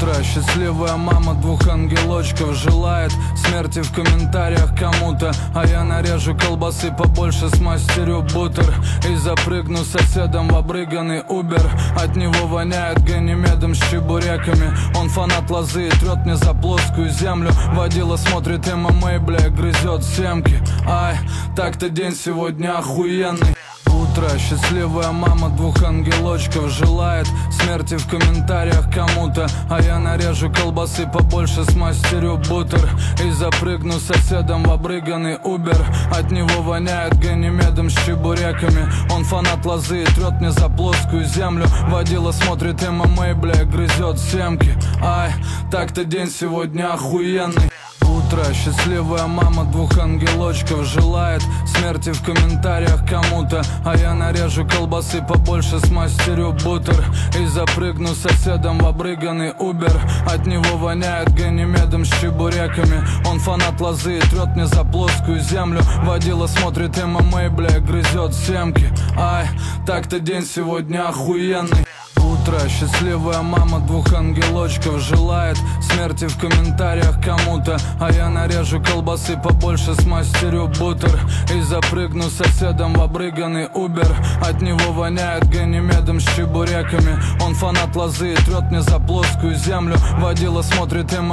Утро, счастливая мама двух ангелочков желает смерти в комментариях кому-то. А я нарежу колбасы побольше, смастерю бутер и запрыгну соседом в обрыганный убер. От него воняет ганимедом с чебуреками. Он фанат лозы и трет мне за плоскую землю. Водила смотрит ММА, бля, грызет семки. Ай, так-то день сегодня охуенный. Утро, счастливая мама двух ангелочков желает смерти в комментариях кому-то. А я нарежу колбасы побольше, смастерю бутер и запрыгну соседом в обрыганный убер. От него воняет ганимедом с чебуреками. Он фанат лозы и трет мне за плоскую землю. Водила смотрит ММА, бля, грызет семки. Ай, так-то день сегодня охуенный. Утро, счастливая мама двух ангелочков желает смерти в комментариях кому-то. А я нарежу колбасы побольше, смастерю бутер и запрыгну соседом в обрыганный убер. От него воняет ганимедом с чебуреками. Он фанат лозы и трет мне за плоскую землю. Водила смотрит ММА, бля, грызет семки. Ай, так-то день сегодня охуенный. Утро, счастливая мама двух ангелочков желает смерти в комментариях кому-то. А я нарежу колбасы побольше, смастерю бутер и запрыгну соседом в обрыганный убер. От него воняет ганимедом с чебуреками. Он фанат лозы и трет мне за плоскую землю. Водила смотрит ММА.